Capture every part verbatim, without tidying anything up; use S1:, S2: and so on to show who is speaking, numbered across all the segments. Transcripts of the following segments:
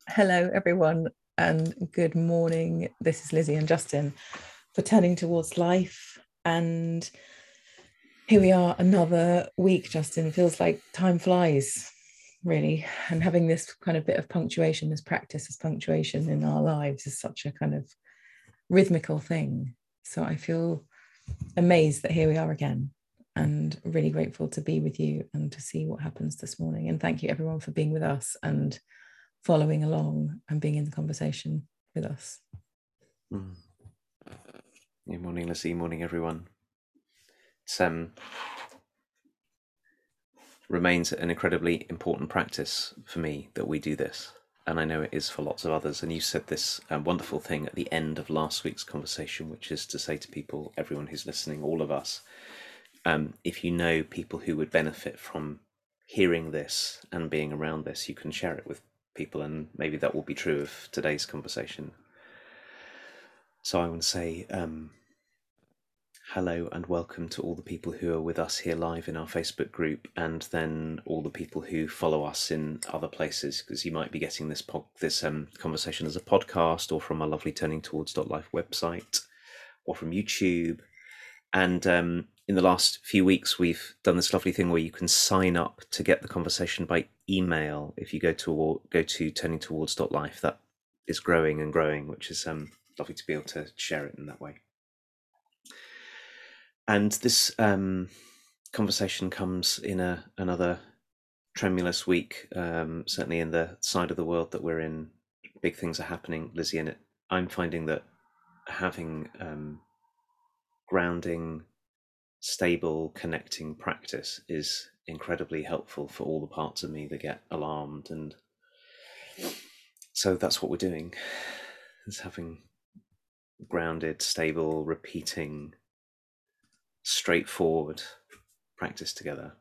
S1: Hello, everyone, and good morning. This is Lizzie and Justin for Turning Towards Life. And here we are, another week, Justin. It feels like time flies, really. And having this kind of bit of punctuation, this practice as punctuation in our lives is such a kind of rhythmical thing. So I feel amazed that here we are again and really grateful to be with you and to see what happens this morning. And thank you, everyone, for being with us and following along and being in the conversation with us.
S2: Mm. Good morning, Lizzie. Morning, everyone. It's um, remains an incredibly important practice for me that we do this, and I know it is for lots of others. And you said this um, wonderful thing at the end of last week's conversation, which is to say to people, everyone who's listening, all of us, um, if you know people who would benefit from hearing this and being around this, you can share it with people, and maybe that will be true of today's conversation. So I want to say um, hello and welcome to all the people who are with us here live in our Facebook group, and then all the people who follow us in other places, because you might be getting this pod, this um, conversation as a podcast, or from our lovely Turning Towards Life website, or from YouTube. And um, in the last few weeks, we've done this lovely thing where you can sign up to get the conversation by email. If you go to go to Turning Towards Life, that is growing and growing, which is um, lovely to be able to share it in that way. And this um, conversation comes in a another tremulous week, um, certainly in the side of the world that we're in. Big things are happening, Lizzie, and it, I'm finding that having um, grounding, stable, connecting practice is incredibly helpful for all the parts of me that get alarmed. And so that's what we're doing, is having grounded, stable, repeating, straightforward practice together.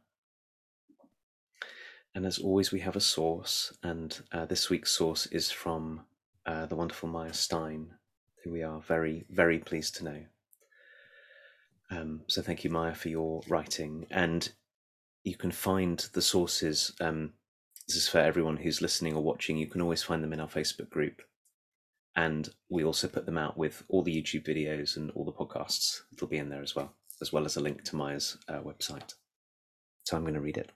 S2: And as always, we have a source, and uh, this week's source is from uh, the wonderful Maya Stein, who we are very, very pleased to know. Um, so thank you, Maya, for your writing. And you can find the sources, um, this is for everyone who's listening or watching, you can always find them in our Facebook group. And we also put them out with all the YouTube videos and all the podcasts. It'll be in there as well, as well as a link to Maya's uh, website. So I'm going to read it.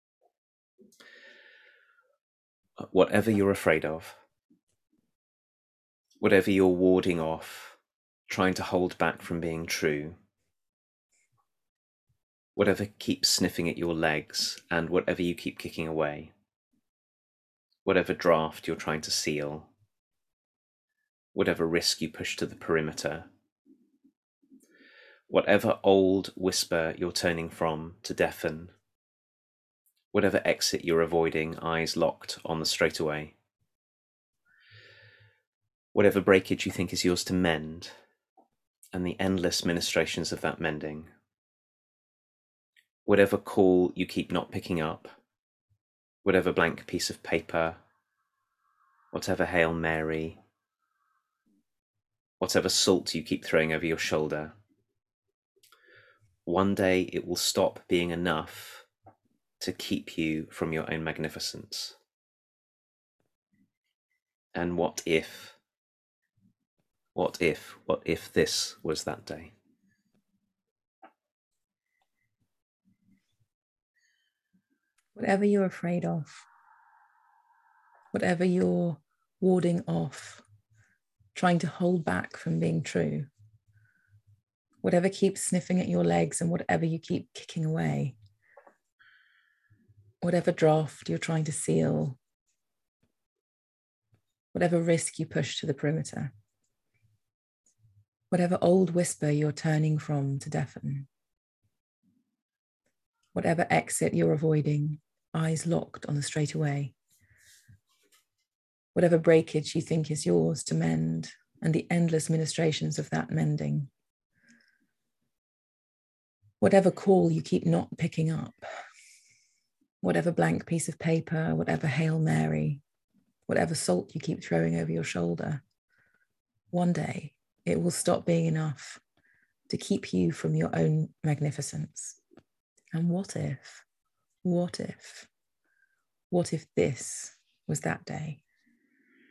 S2: Whatever you're afraid of, whatever you're warding off, trying to hold back from being true, whatever keeps sniffing at your legs, and whatever you keep kicking away, whatever draft you're trying to seal, whatever risk you push to the perimeter, whatever old whisper you're turning from to deafen, whatever exit you're avoiding, eyes locked on the straightaway, whatever breakage you think is yours to mend, and the endless ministrations of that mending, whatever call you keep not picking up, whatever blank piece of paper, whatever Hail Mary, whatever salt you keep throwing over your shoulder, one day it will stop being enough to keep you from your own magnificence. And what if, what if, what if this was that day?
S1: Whatever you're afraid of, whatever you're warding off, trying to hold back from being true, whatever keeps sniffing at your legs and whatever you keep kicking away, whatever draft you're trying to seal, whatever risk you push to the perimeter, whatever old whisper you're turning from to deafen, whatever exit you're avoiding, eyes locked on the straightaway, whatever breakage you think is yours to mend, and the endless ministrations of that mending, whatever call you keep not picking up, whatever blank piece of paper, whatever Hail Mary, whatever salt you keep throwing over your shoulder, one day it will stop being enough to keep you from your own magnificence. And what if, what if, what if this was that day?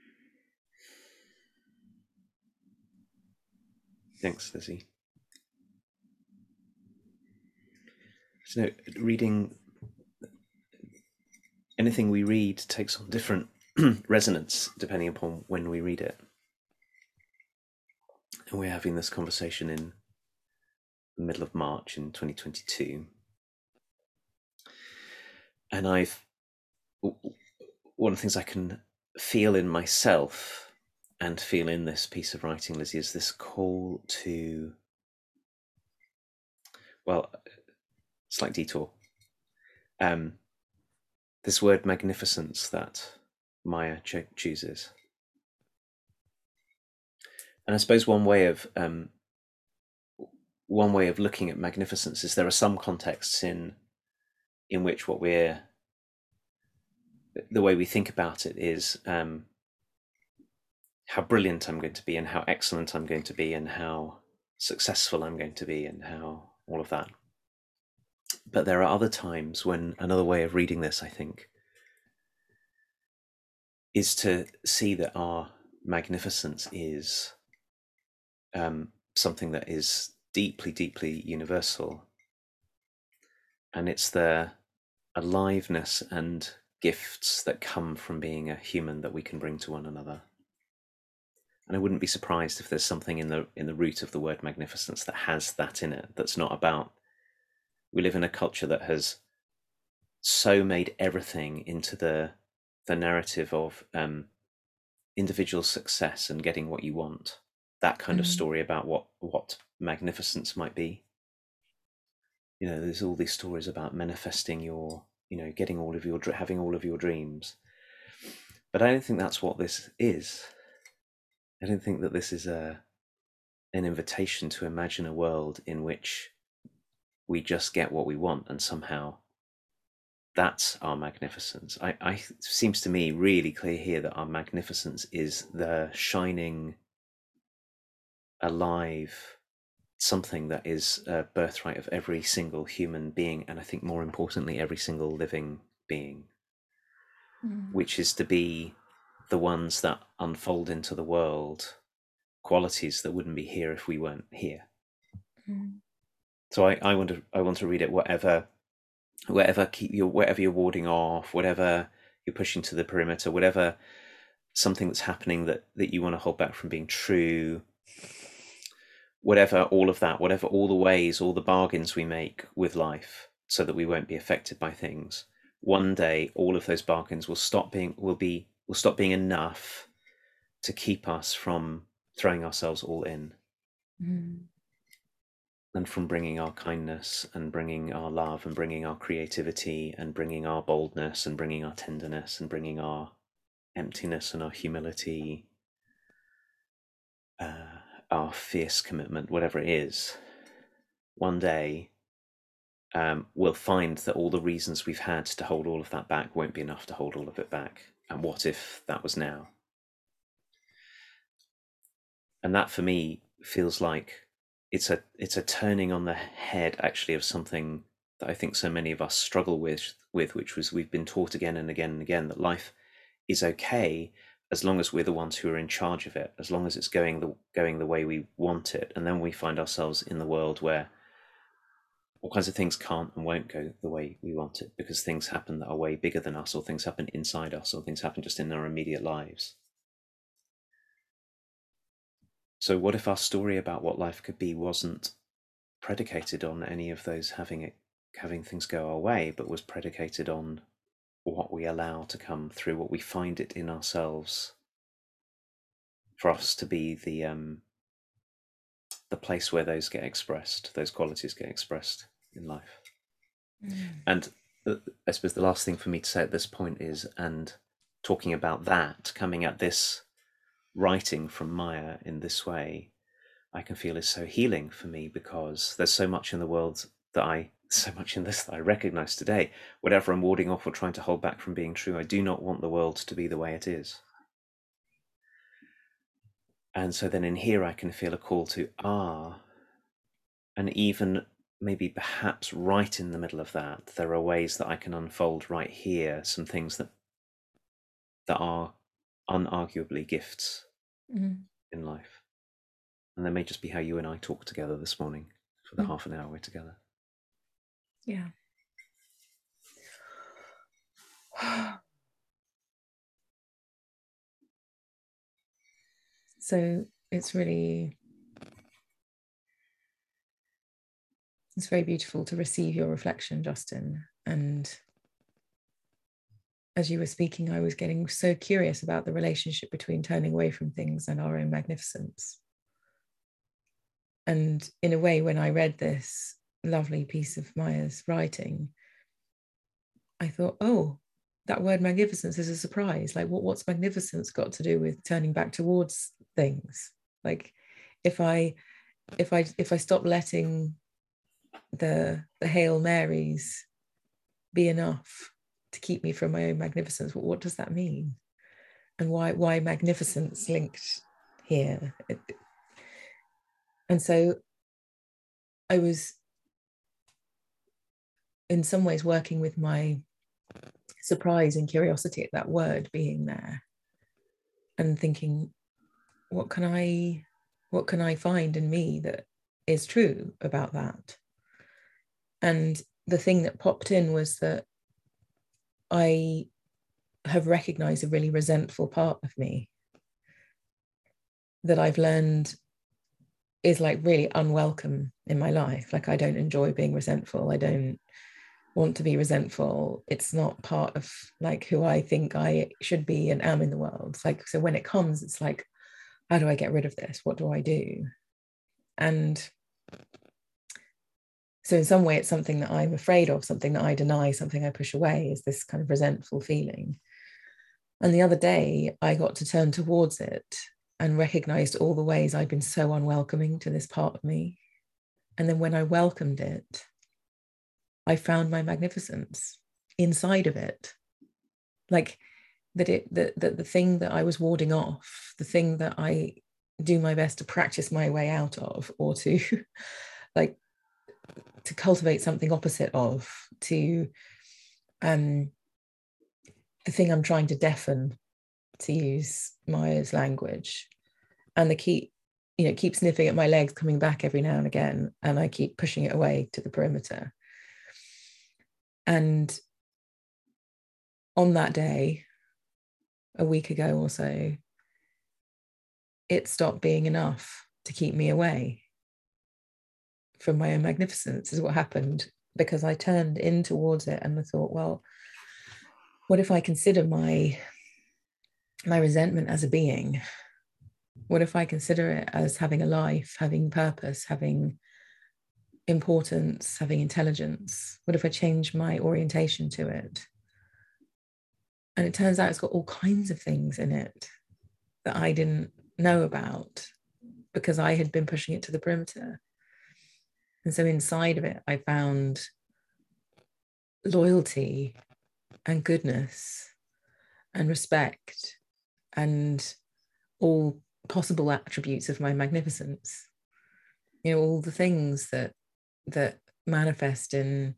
S2: Thanks, Lizzie. So, reading, anything we read takes on different resonance depending upon when we read it. And we're having this conversation in the middle of March in twenty twenty-two. And I've, one of the things I can feel in myself and feel in this piece of writing, Lizzie, is this call to, well, slight detour. Um, this word magnificence that Maya cho- chooses. And I suppose one way of um, one way of looking at magnificence is there are some contexts in in which what we're the way we think about it is um, how brilliant I'm going to be and how excellent I'm going to be and how successful I'm going to be and how all of that. But there are other times when another way of reading this, I think, is to see that our magnificence is um, something that is deeply, deeply universal. And it's the aliveness and gifts that come from being a human that we can bring to one another. And I wouldn't be surprised if there's something in the in the root of the word magnificence that has that in it, that's not about, we live in a culture that has so made everything into the the narrative of um, individual success and getting what you want. That kind mm. of story about what what magnificence might be. You know, there's all these stories about manifesting your, you know, getting all of your, having all of your dreams. But I don't think that's what this is. I don't think that this is a an invitation to imagine a world in which we just get what we want and somehow that's our magnificence. I, I it seems to me really clear here that our magnificence is the shining, alive something that is a birthright of every single human being, and I think more importantly, every single living being, mm. which is to be the ones that unfold into the world qualities that wouldn't be here if we weren't here. Mm. So I, I want to I want to read it whatever whatever keep you whatever you're warding off, whatever you're pushing to the perimeter, whatever something that's happening that that you want to hold back from being true, whatever, all of that, whatever, all the ways, all the bargains we make with life so that we won't be affected by things. One day, all of those bargains will stop being, will be, will stop being enough to keep us from throwing ourselves all in. Mm. And from bringing our kindness and bringing our love and bringing our creativity and bringing our boldness and bringing our tenderness and bringing our emptiness and our humility, uh, our fierce commitment, whatever it is, one day um, we'll find that all the reasons we've had to hold all of that back won't be enough to hold all of it back. And what if that was now? And that for me feels like it's a it's a turning on the head actually of something that I think so many of us struggle with, with which was we've been taught again and again and again that life is okay as long as we're the ones who are in charge of it, as long as it's going the going the way we want it. And then we find ourselves in the world where all kinds of things can't and won't go the way we want it because things happen that are way bigger than us, or things happen inside us, or things happen just in our immediate lives. So what if our story about what life could be wasn't predicated on any of those having it, having things go our way, but was predicated on what we allow to come through, what we find it in ourselves for us to be the um, the place where those get expressed, those qualities get expressed in life. Mm. And uh, I suppose the last thing for me to say at this point is, and talking about that, coming at this writing from Maya in this way, I can feel is so healing for me, because there's so much in the world that I, so much in this that I recognize today. Whatever I'm warding off or trying to hold back from being true, I do not want the world to be the way it is. And so then in here I can feel a call to, ah, and even maybe perhaps right in the middle of that, there are ways that I can unfold right here, some things that that are unarguably gifts mm. in life. And that may just be how you and I talk together this morning for the
S1: Mm.
S2: half an hour we're together.
S1: Yeah. So it's really, it's very beautiful to receive your reflection, Justin. And as you were speaking, I was getting so curious about the relationship between turning away from things and our own magnificence. And in a way, when I read this lovely piece of Maya's writing, I thought, oh, that word magnificence is a surprise. Like, what, what's magnificence got to do with turning back towards things? Like, if I, if I, if I stop letting the the Hail Marys be enough to keep me from my own magnificence, what, what does that mean? And why why magnificence linked here? It, and so I was in some ways working with my surprise and curiosity at that word being there, and thinking, what can I what can I find in me that is true about that? And the thing that popped in was that I have recognized a really resentful part of me that I've learned is like really unwelcome in my life. Like, I don't enjoy being resentful. I don't want to be resentful. It's not part of like who I think I should be and am in the world. It's like, so when it comes, it's like, how do I get rid of this? What do I do? And so in some way, it's something that I'm afraid of, something that I deny, something I push away, is this kind of resentful feeling. And the other day, I got to turn towards it and recognized all the ways I'd been so unwelcoming to this part of me. And then when I welcomed it, I found my magnificence inside of it. Like that it that the, the thing that I was warding off, the thing that I do my best to practice my way out of, or to like to cultivate something opposite of, to um the thing I'm trying to deafen, to use Maya's language, and the keep, you know, keep sniffing at my legs, coming back every now and again, and I keep pushing it away to the perimeter. And on that day, a week ago or so, it stopped being enough to keep me away from my own magnificence, is what happened, because I turned in towards it and I thought, well, what if I consider my my resentment as a being? What if I consider it as having a life, having purpose, having importance, having intelligence? What if I change my orientation to it? And it turns out it's got all kinds of things in it that I didn't know about because I had been pushing it to the perimeter. And so inside of it, I found loyalty and goodness and respect and all possible attributes of my magnificence. You know, all the things that that manifest in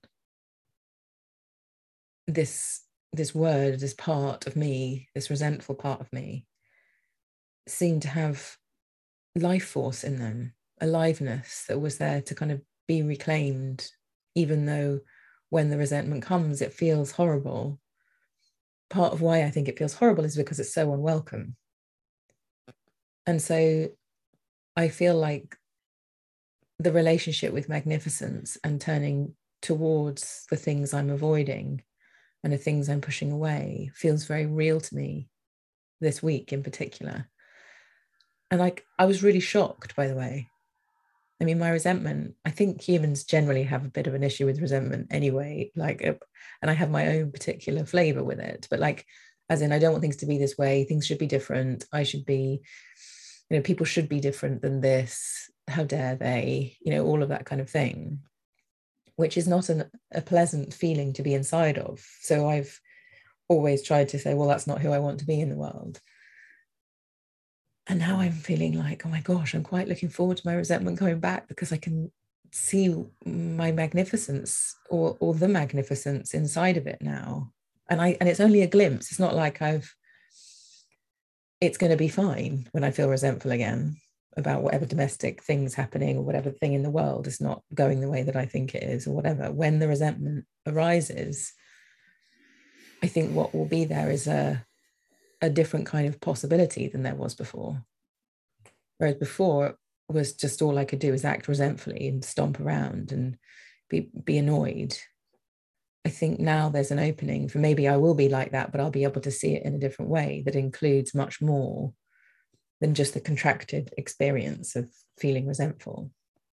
S1: this this word, this part of me, this resentful part of me, seem to have life force in them, aliveness that was there to kind of be reclaimed, even though when the resentment comes, it feels horrible. Part of why I think it feels horrible is because it's so unwelcome. And so I feel like the relationship with magnificence and turning towards the things I'm avoiding and the things I'm pushing away feels very real to me this week in particular. And like, I was really shocked, by the way. I mean, my resentment, I think humans generally have a bit of an issue with resentment anyway, like, and I have my own particular flavor with it, but like, as in, I don't want things to be this way. Things should be different. I should be, you know, people should be different than this. How dare they, you know, all of that kind of thing, which is not an, a pleasant feeling to be inside of. So I've always tried to say, well, that's not who I want to be in the world. And now I'm feeling like, oh my gosh, I'm quite looking forward to my resentment coming back, because I can see my magnificence, or, or the magnificence inside of it now. And I and it's only a glimpse. It's not like I've, it's going to be fine when I feel resentful again. about whatever domestic things happening or whatever thing in the world is not going the way that I think it is or whatever, when the resentment arises, I think what will be there is a a different kind of possibility than there was before. Whereas before was just all I could do is act resentfully and stomp around and be be annoyed. I think now there's an opening for maybe I will be like that, but I'll be able to see it in a different way that includes much more than just the contracted experience of feeling resentful.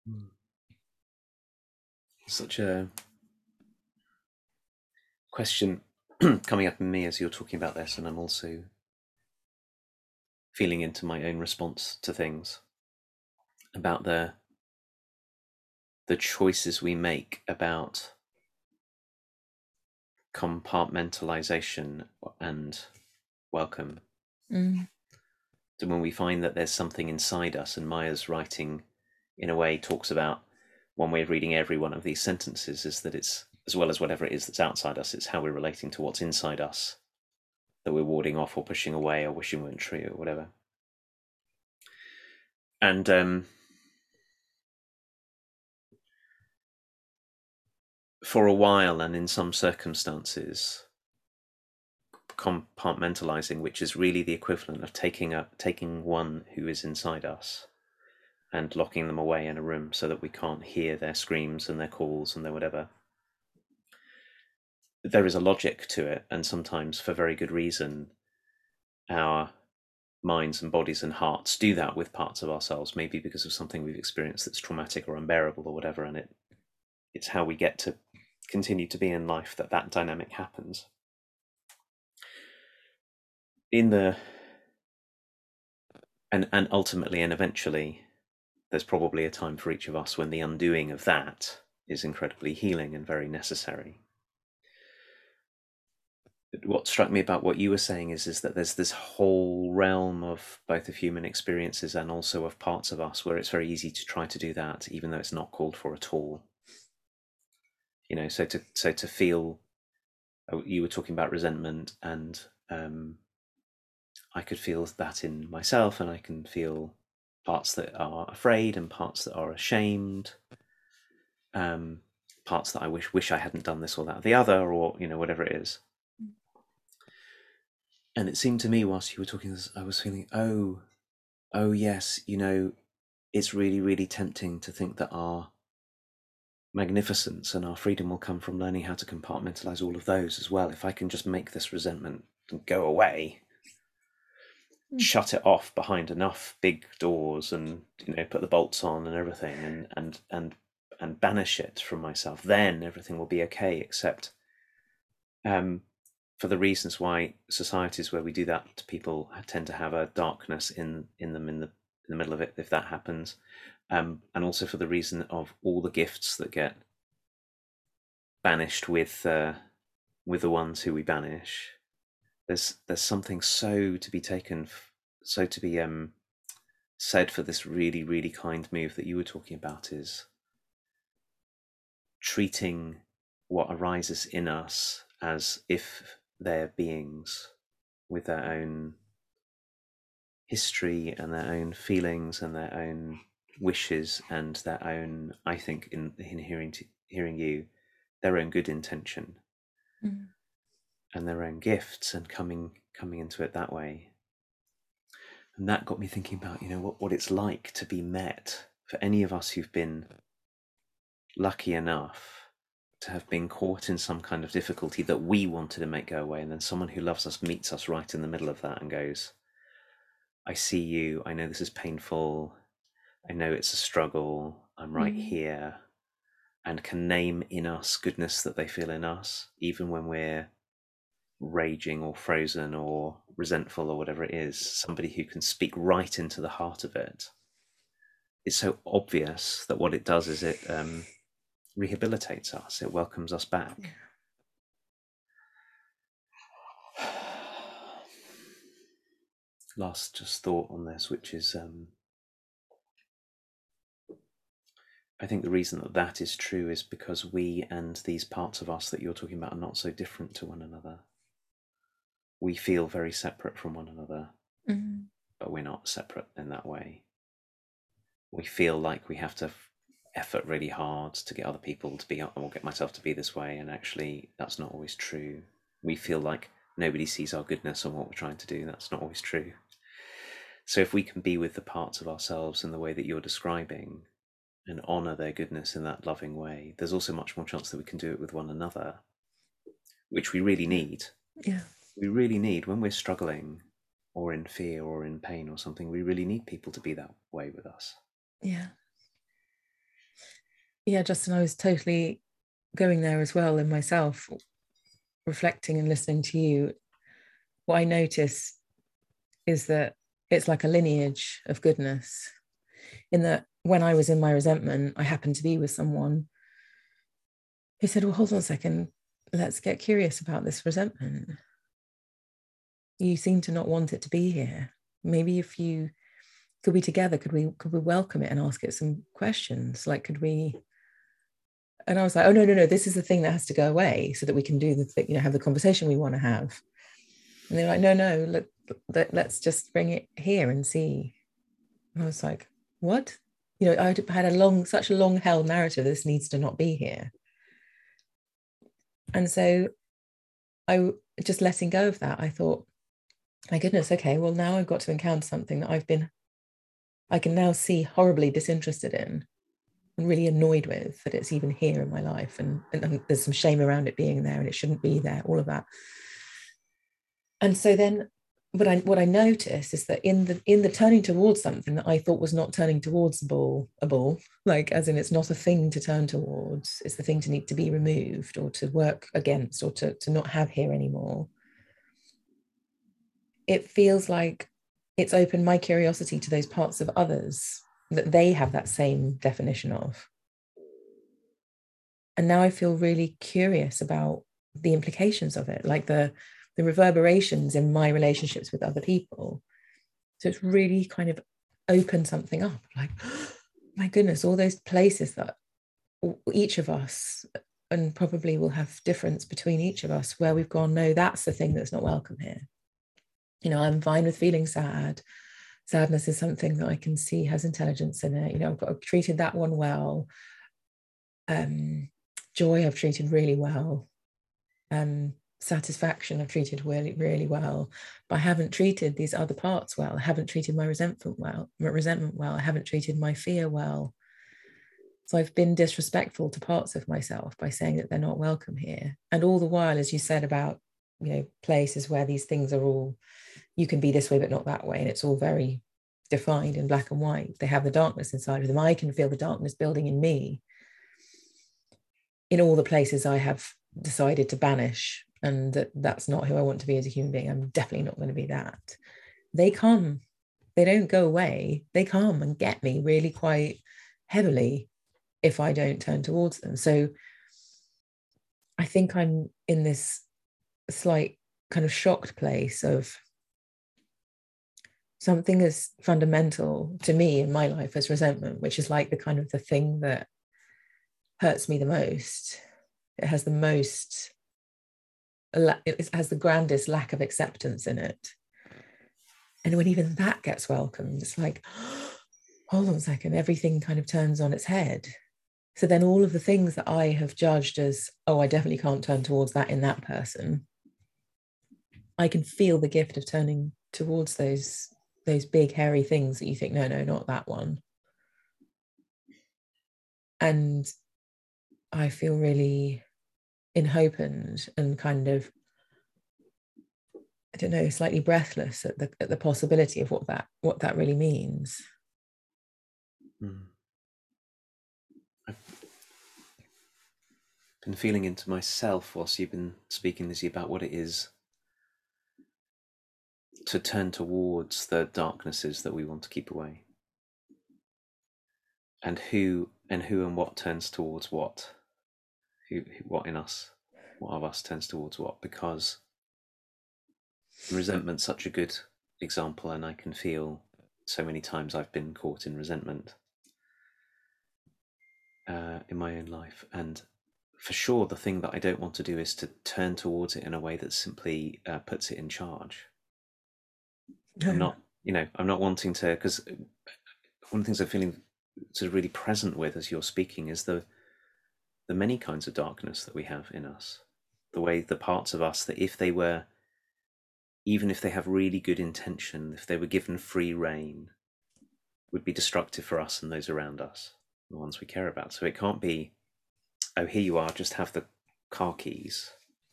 S2: Such a question coming up in me as you're talking about this, and I'm also feeling into my own response to things about the the choices we make about compartmentalization and welcome.
S1: Mm.
S2: So when we find that there's something inside us, and Maya's writing in a way talks about one way of reading every one of these sentences is that it's, as well as whatever it is that's outside us, it's how we're relating to what's inside us that we're warding off or pushing away or wishing weren't true or whatever. And um, for a while and in some circumstances, compartmentalizing, which is really the equivalent of taking a taking one who is inside us and locking them away in a room so that we can't hear their screams and their calls and their whatever. There is a logic to it, and sometimes for very good reason our minds and bodies and hearts do that with parts of ourselves, maybe because of something we've experienced that's traumatic or unbearable or whatever, and it it's how we get to continue to be in life that that dynamic happens. In the and and ultimately and eventually there's probably a time for each of us when the undoing of that is incredibly healing and very necessary. What struck me about what you were saying is, is that there's this whole realm of both of human experiences and also of parts of us where it's very easy to try to do that, even though it's not called for at all. You know, so to so to feel, you were talking about resentment, and um, I could feel that in myself, and I can feel parts that are afraid and parts that are ashamed, um, parts that I wish wish I hadn't done this or that or the other, or you know, whatever it is. And it seemed to me whilst you were talking this, I was feeling, oh, oh yes, you know, it's really, really tempting to think that our magnificence and our freedom will come from learning how to compartmentalize all of those as well. If I can just make this resentment go away, mm. shut it off behind enough big doors, and you know, put the bolts on and everything, and and and and banish it from myself, then everything will be okay. Except, um, for the reasons why societies where we do that to people tend to have a darkness in in them in the in the middle of it, if that happens, um, and also for the reason of all the gifts that get banished with uh, with the ones who we banish. There's there's something so to be taken, so to be um, said for this really really kind move that you were talking about, is treating what arises in us as if they're beings with their own history and their own feelings and their own wishes and their own, I think, in, in hearing to, hearing you, their own good intention, mm. and their own gifts, and coming coming into it that way. And that got me thinking about, you know, what, what it's like to be met, for any of us who've been lucky enough to have been caught in some kind of difficulty that we wanted to make go away, and then someone who loves us meets us right in the middle of that and goes, I see you, I know this is painful, I know it's a struggle, I'm right mm. here, and can name in us goodness that they feel in us, even when we're raging or frozen or resentful or whatever it is. Somebody who can speak right into the heart of it. It's so obvious that what it does is it um, rehabilitates us, it welcomes us back. Last just thought on this, which is um, I think the reason that that is true is because we and these parts of us that you're talking about are not so different to one another. We feel very separate from one another, mm-hmm. but we're not separate in that way. we feel like we have to effort really hard to get other people to be, or get myself to be this way, and actually that's not always true. We feel like nobody sees our goodness on what we're trying to do. That's not always true. So if we can be with the parts of ourselves in the way that you're describing and honor their goodness in that loving way, there's also much more chance that we can do it with one another, which we really need.
S1: Yeah.
S2: We really need, when we're struggling or in fear or in pain or something, we really need people to be that way with us.
S1: Yeah. Yeah, Justin, I was totally going there as well in myself, reflecting and listening to you. What I notice is that it's like a lineage of goodness, in that when I was in my resentment, I happened to be with someone who said, well, hold on a second, let's get curious about this resentment. You seem to not want it to be here. Maybe if you could we together, could we could we welcome it and ask it some questions? Like, could we? And I was like, oh no, no, no, this is the thing that has to go away so that we can do the thing, you know, have the conversation we want to have. And they're like, no, no, let, let, let's just bring it here and see. And I was like, what? You know, I had a long, such a long held narrative, this needs to not be here. And so I just letting go of that, I thought, my goodness, okay, well, now I've got to encounter something that I've been, I can now see horribly disinterested in and really annoyed with, that it's even here in my life. And, and, and there's some shame around it being there and it shouldn't be there, all of that. And so then what I what I noticed is that in the in the turning towards something that I thought was not turning towards a ball, a ball, like as in it's not a thing to turn towards, it's the thing to need to be removed or to work against or to, to not have here anymore. It feels like it's opened my curiosity to those parts of others that they have that same definition of. And now I feel really curious about the implications of it, like the the reverberations in my relationships with other people. So it's really kind of opened something up, like, oh, my goodness, all those places that each of us, and probably will have difference between each of us, where we've gone, no, that's the thing that's not welcome here. You know, I'm fine with feeling sad. Sadness is something that I can see has intelligence in it. You know, I've got I've treated that one well. Um, joy I've treated really well. Um, satisfaction I've treated really, really well, but I haven't treated these other parts well. I haven't treated my resentment well, my resentment well. I haven't treated my fear well. So I've been disrespectful to parts of myself by saying that they're not welcome here. And all the while, as you said about, you know, places where these things are all, you can be this way but not that way, and it's all very defined in black and white. They have the darkness inside of them. I can feel the darkness building in me in all the places I have decided to banish, and that that's not who I want to be as a human being. I'm definitely not going to be that. They come, they don't go away. They come and get me really quite heavily if I don't turn towards them. So I think I'm in this slight kind of shocked place of something as fundamental to me in my life as resentment, which is like the kind of the thing that hurts me the most. It has the most, it has the grandest lack of acceptance in it. And when even that gets welcomed, it's like, hold on a second, everything kind of turns on its head. So then all of the things that I have judged as, oh, I definitely can't turn towards that in that person, I can feel the gift of turning towards those, those big, hairy things that you think, no, no, not that one. And I feel really enhopened and kind of, I don't know, slightly breathless at the at the possibility of what that what that really means.
S2: Mm. I've been feeling into myself whilst you've been speaking, Lizzie, about what it is to turn towards the darknesses that we want to keep away, and who and who and what turns towards what, who, what in us, what of us turns towards what, because resentment's such a good example, and I can feel so many times I've been caught in resentment uh, in my own life. And for sure, the thing that I don't want to do is to turn towards it in a way that simply uh, puts it in charge.
S1: No.
S2: I'm not, you know, I'm not wanting to, because one of the things I'm feeling sort of really present with as you're speaking is the the many kinds of darkness that we have in us. The way the parts of us that if they were, even if they have really good intention, if they were given free rein, would be destructive for us and those around us, the ones we care about. So it can't be, oh, here you are, just have the car keys.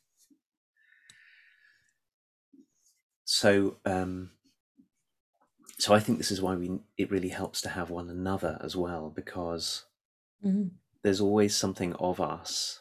S2: So, um, so I think this is why we it really helps to have one another as well, because mm-hmm. there's always something of us.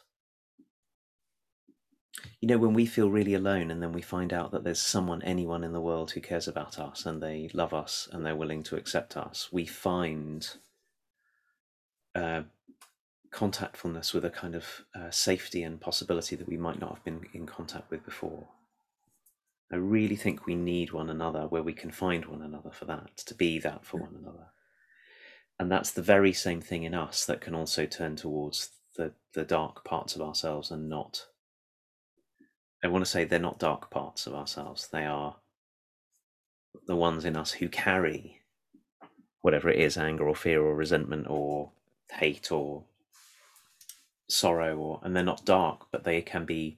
S2: You know, when we feel really alone and then we find out that there's someone, anyone in the world who cares about us and they love us and they're willing to accept us, we find uh, contactfulness with a kind of uh, safety and possibility that we might not have been in contact with before. I really think we need one another where we can find one another for that, to be that for one another. And that's the very same thing in us that can also turn towards the, the dark parts of ourselves and not, I want to say they're not dark parts of ourselves. They are the ones in us who carry whatever it is, anger or fear or resentment or hate or sorrow, or and they're not dark, but they can be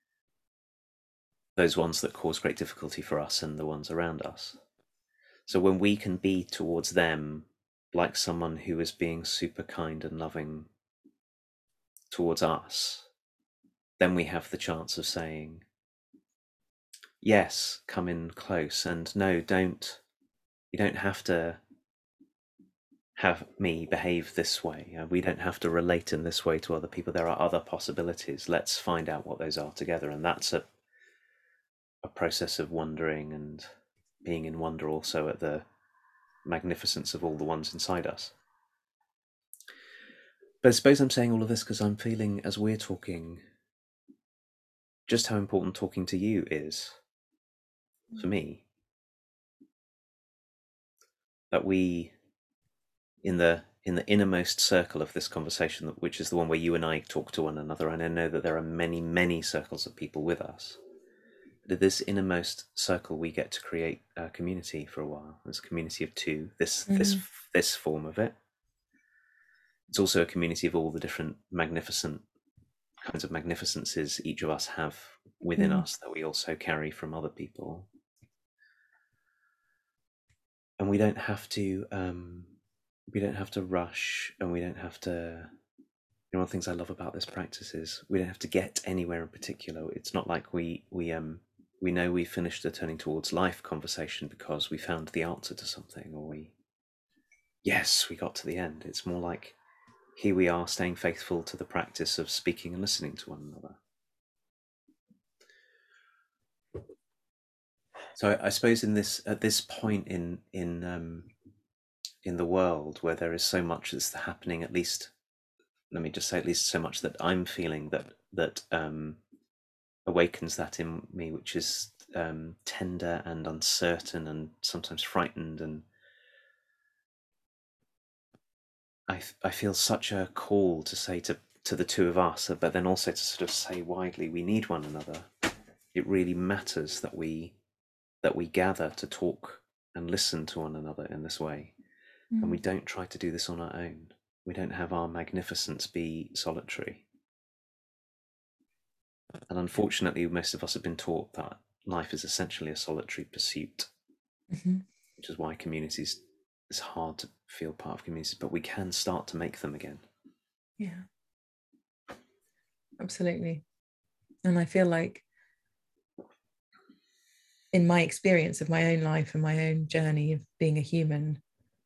S2: those ones that cause great difficulty for us and the ones around us. So when we can be towards them like someone who is being super kind and loving towards us, then we have the chance of saying, yes, come in close, and no, don't, you don't have to have me behave this way. We don't have to relate in this way to other people. There are other possibilities. Let's find out what those are together. And that's a a process of wondering and being in wonder also at the magnificence of all the ones inside us. But I suppose I'm saying all of this because I'm feeling, as we're talking, just how important talking to you is for me. That we, in the in the innermost circle of this conversation, which is the one where you and I talk to one another, and I know that there are many, many circles of people with us, that this innermost circle we get to create a community for a while. There's a community of two, this mm. this this form of it. It's also a community of all the different magnificent kinds of magnificences each of us have within mm. us that we also carry from other people. And we don't have to um, we don't have to rush, and we don't have to, you know, one of the things I love about this practice is we don't have to get anywhere in particular. It's not like we we um we know we finished the turning towards life conversation because we found the answer to something, or we yes we got to the end. It's more like, here we are, staying faithful to the practice of speaking and listening to one another. So I, I suppose in this at this point in in um, in the world where there is so much that's happening, at least let me just say at least so much that I'm feeling that that um, awakens that in me, which is um, tender and uncertain and sometimes frightened, and I I feel such a call to say to to the two of us, but then also to sort of say widely, we need one another. It really matters that we that we gather to talk and listen to one another in this way. Mm. And we don't try to do this on our own. We don't have our magnificence be solitary. And unfortunately, most of us have been taught that life is essentially a solitary pursuit, mm-hmm. which is why communities, it's hard to feel part of communities, but we can start to make them again.
S1: Yeah, absolutely. And I feel like in my experience of my own life and my own journey of being a human,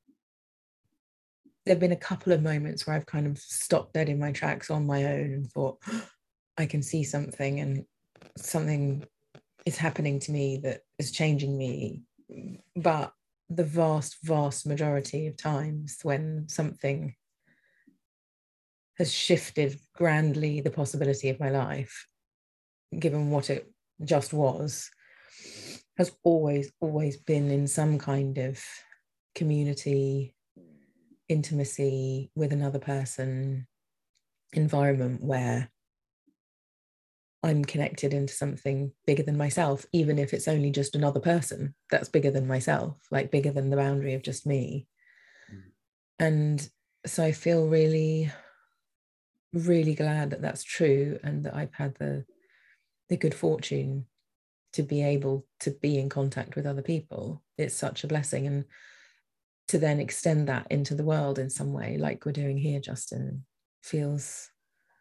S1: there have been a couple of moments where I've kind of stopped dead in my tracks on my own and thought, I can see something, and something is happening to me that is changing me. But the vast, vast majority of times when something has shifted grandly the possibility of my life, given what it just was, has always, always been in some kind of community, intimacy with another person, environment where I'm connected into something bigger than myself, even if it's only just another person that's bigger than myself, like bigger than the boundary of just me. Mm. And so I feel really, really glad that that's true, and that I've had the the good fortune to be able to be in contact with other people. It's such a blessing. And to then extend that into the world in some way, like we're doing here, Justin, feels,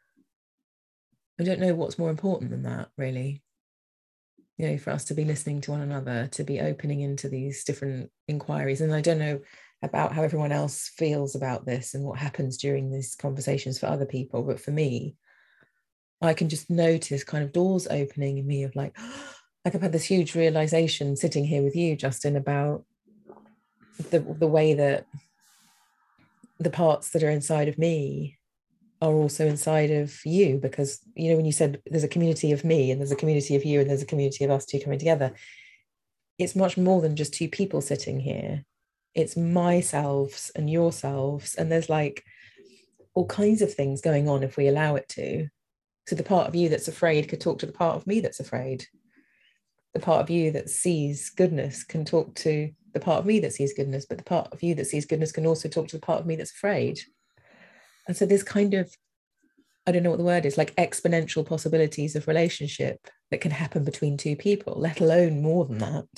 S1: I don't know what's more important than that, really. You know, for us to be listening to one another, to be opening into these different inquiries. And I don't know about how everyone else feels about this and what happens during these conversations for other people, but for me, I can just notice kind of doors opening in me of like, like I've had this huge realization sitting here with you, Justin, about the the way that the parts that are inside of me are also inside of you. Because, you know, when you said there's a community of me and there's a community of you and there's a community of us two coming together, it's much more than just two people sitting here. It's myselves and yourselves, and there's like all kinds of things going on if we allow it to. So the part of you that's afraid could talk to the part of me that's afraid. The part of you that sees goodness can talk to the part of me that sees goodness, but the part of you that sees goodness can also talk to the part of me that's afraid. And so there's kind of, I don't know what the word is, like exponential possibilities of relationship that can happen between two people, let alone more than that.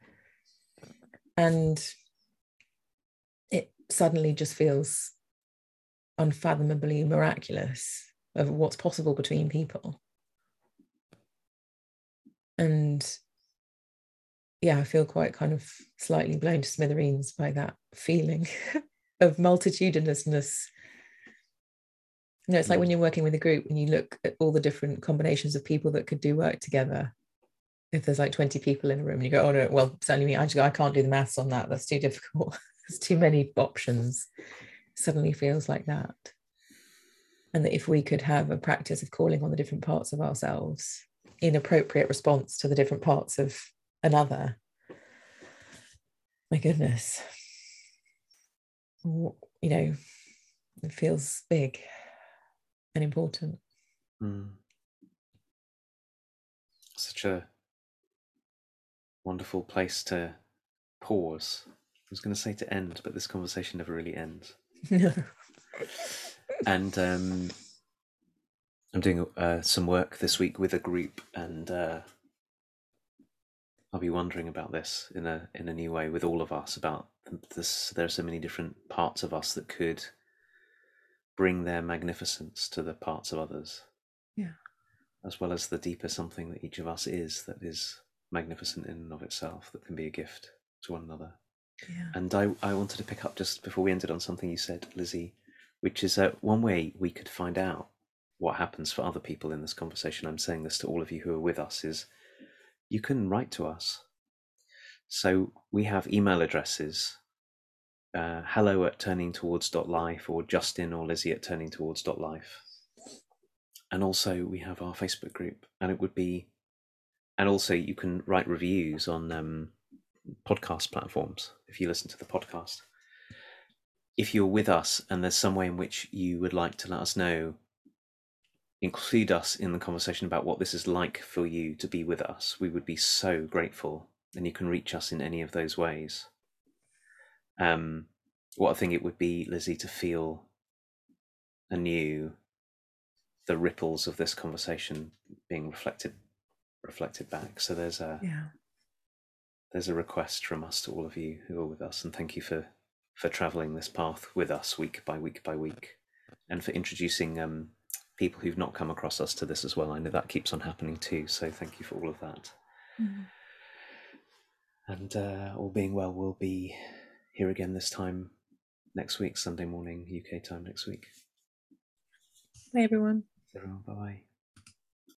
S1: And it suddenly just feels unfathomably miraculous of what's possible between people. And yeah, I feel quite kind of slightly blown to smithereens by that feeling of multitudinousness. You know, it's like when you're working with a group and you look at all the different combinations of people that could do work together. If there's like twenty people in a room and you go, oh no, well, certainly me, I just go, I can't do the maths on that. That's too difficult. There's too many options. It suddenly feels like that. And that if we could have a practice of calling on the different parts of ourselves in appropriate response to the different parts of another, my goodness, you know, it feels big and important.
S2: Mm. Such a wonderful place to pause. I was going to say to end, but this conversation never really ends.
S1: No.
S2: And um, I'm doing uh, some work this week with a group, and uh, I'll be wondering about this in a in a new way with all of us. About this, there are so many different parts of us that could bring their magnificence to the parts of others.
S1: Yeah.
S2: As well as the deeper something that each of us is that is magnificent in and of itself, that can be a gift to one another.
S1: Yeah.
S2: And I, I wanted to pick up just before we ended on something you said, Lizzie, which is that one way we could find out what happens for other people in this conversation, I'm saying this to all of you who are with us, is you can write to us. So we have email addresses, uh, hello at turning towards dot life, or Justin or Lizzie at turning towards dot life. And also we have our Facebook group, and it would be, and also you can write reviews on um, podcast platforms if you listen to the podcast. If you're with us and there's some way in which you would like to let us know, include us in the conversation about what this is like for you to be with us, we would be so grateful. And you can reach us in any of those ways. Um, what I think it would be, Lizzie, to feel anew the ripples of this conversation being reflected reflected back. So there's a
S1: Yeah.
S2: there's a request from us to all of you who are with us, and thank you for for traveling this path with us week by week by week, and for introducing um, people who've not come across us to this as well. I know that keeps on happening too, so thank you for all of that.
S1: Mm.
S2: And uh, all being well, we'll be here again this time next week, Sunday morning U K time next week.
S1: Bye everyone.
S2: Everyone, bye bye.